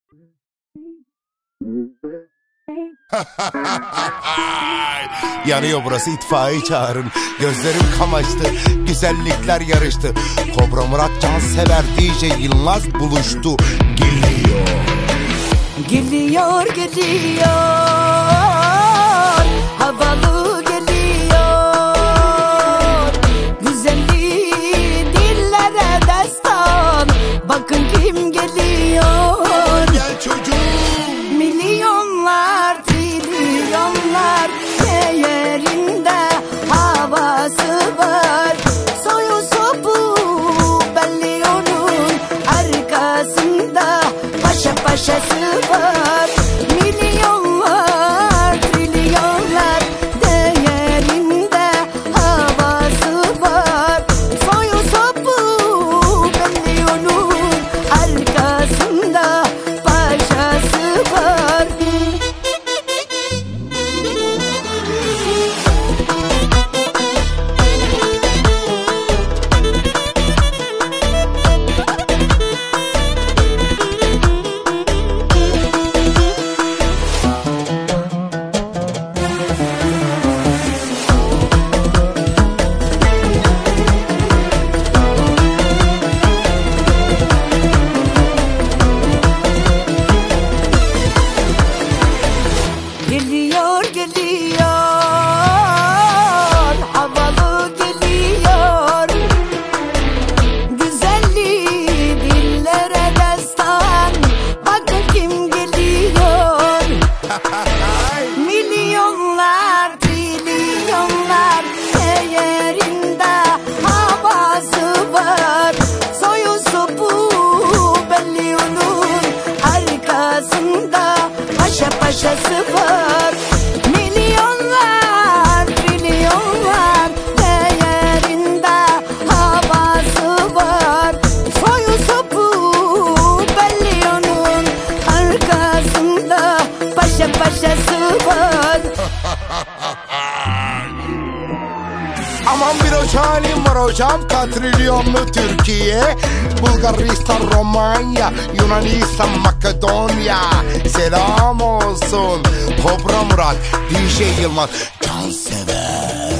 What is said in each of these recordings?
Yanıyor burası, itfaiye çağırın. Gözlerim kamaştı, güzellikler yarıştı. Kobra Murat Cansever DJ Yılmaz buluştu. Geliyor. Geliyor, geliyor, havalı geliyor. Güzelliği dillere destan, bakın kim geliyor. Gel çocuğum. Milyonlar, trilyonlar değerinde havası var. Soyu sopu belli onun arkasında paşa paşası var. Milyonlar, trilyonlar değerinde havası var. Soyu sopu belli onun arkasında paşası var. Geliyor, geliyor, havalı geliyor. Güzelliği dillere destan, bakın kim geliyor. Milyonlar, trilyonlar değerinde havası var. Soyu sopu belli onun arkasında paşa paşası var. Milyonlar, trilyonlar değerinde havası var. Soyu sopu belli onun arkasında paşa paşası var. Aman bir halim var hocam, katrilyonlu Türkiye, Bulgaristan, Romanya, Yunanistan, Makedonya. Selam olsun Kobra Murat DJ Yılmaz Cansever.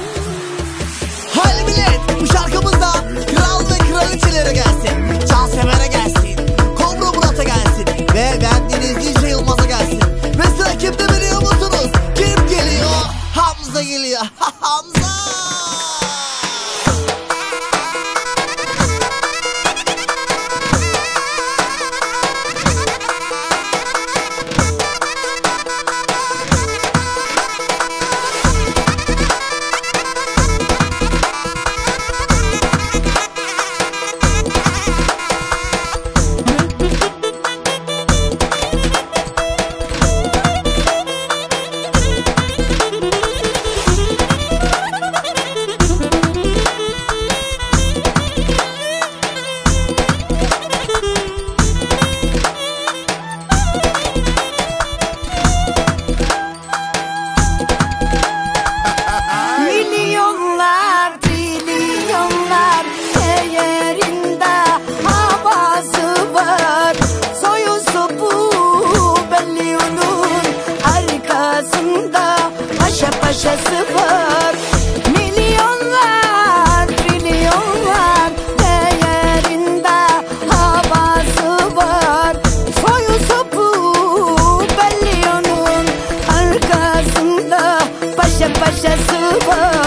Hadi millet, bu şarkımızda kral ve kraliçelere gelsin, Cansever'e gelsin, Kobra Murat'a gelsin ve bendeniz DJ Yılmaz'a gelsin. Ve sıra kimde biliyor musunuz? Kim geliyor? Hamza geliyor. Hamza! Milyonlar, trilyonlar değerinde havası var. Soyu sopu belli onun arkasında paşa paşası var. Milyonlar, trilyonlar değerinde havası var. Soyu sopu belli onun arkasında paşa paşası var.